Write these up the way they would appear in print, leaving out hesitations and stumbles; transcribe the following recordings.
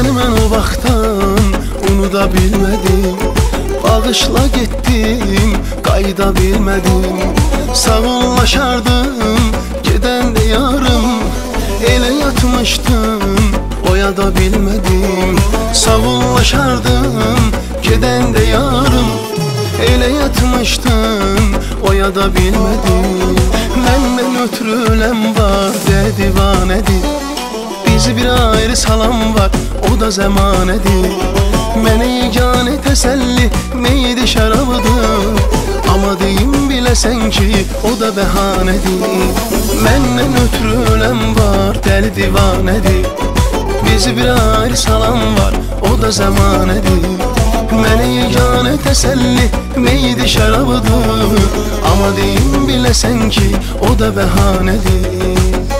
Səni mən o vaxtdan unuda bilmədim. Bağışla getdim, qayıda bilmədim. Sağollaşardım, gedəndə yarım. Elə yatmışdım, oyada bilmədim. Sağollaşardım, gedəndə yarım. Elə yatmışdım, oyada bilmədim. Məndən ötürü öləm var, divanədir. Bizi bir ayrı salam var, o da zəmanədir. Mənə yeganə təsəlli meydi şərabıdır. Amma deyim biləsən ki, o da bəhanədir. Məndən ötürü öləm var, dəli divanədir. Bizi bir ayrı salam var, o da zəmanədir. Mənə yeganə təsəlli meydi şərabıdır. Amma deyim biləsən ki, o da bəhanədir.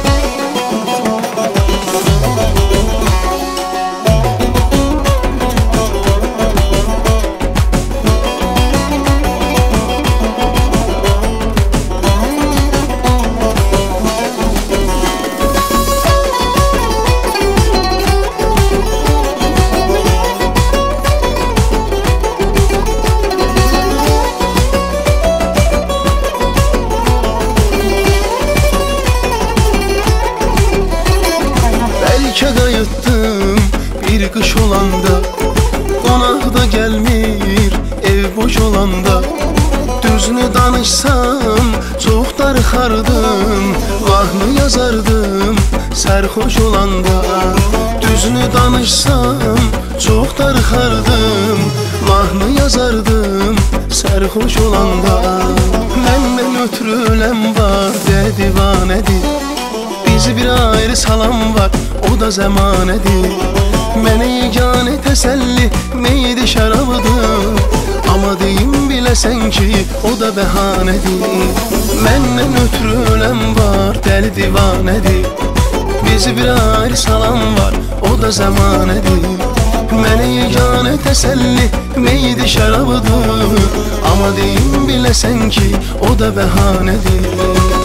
Qayıtdım bir qış olanda, qonaq da gəlmir ev boş olanda. Düzünü danışsam çox darıxardım, mahnı yazardım sərxoş olanda. Düzünü danışsam çox darıxardım, mahnı yazardım sərxoş olanda. Məndən ötürü öləm var, divanədir. Bizi bir ayrı salam var, o da zəmanədir. Mənə yeganə təsəlli meydi şərabıdır. Amma deyim biləsən ki, o da bəhanədir. Məndən ötürü öləm var, dəli divanədir. Bizi bir ayrı salam var, o da zəmanədir. Mənə yeganə təsəlli meydi şərabıdır. Amma deyim biləsən ki, o da bəhanədir.